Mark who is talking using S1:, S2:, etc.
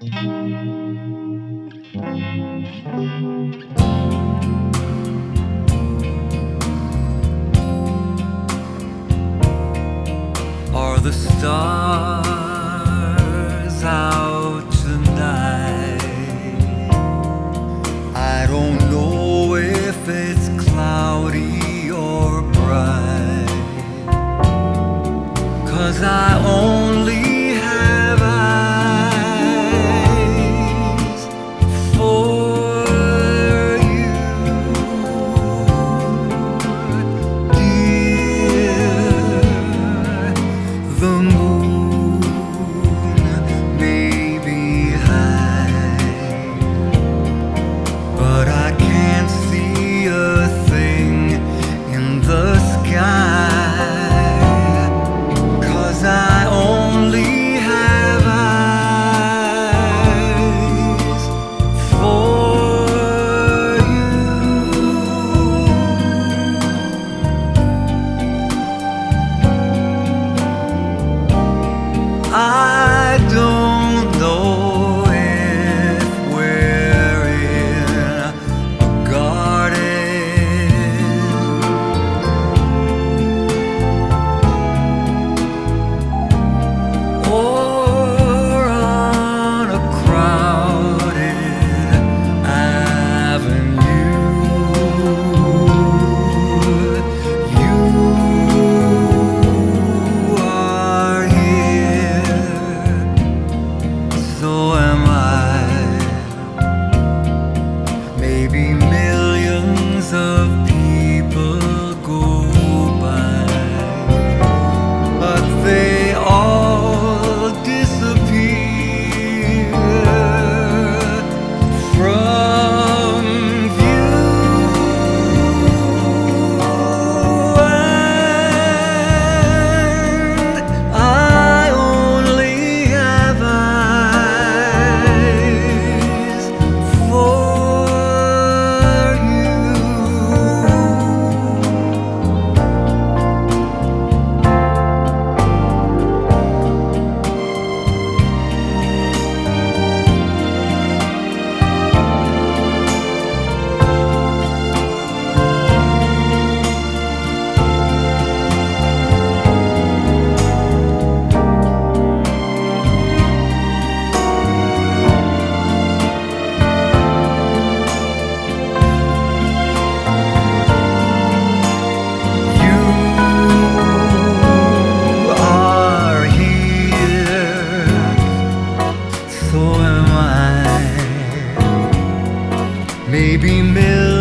S1: Are the stars out tonight? I don't know if it's cloudy or bright, 'cause I only have eyes for you, dear. The moon may be high, but I can't see a thing in the sky, 'cause I only have eyes for you. I don't know if we're in a garden or on a crowded avenue. You are here, so am I. Maybe millions of people go by, but they all disappear from view. And I only have eyes for you. You are here, so am I. Maybe millions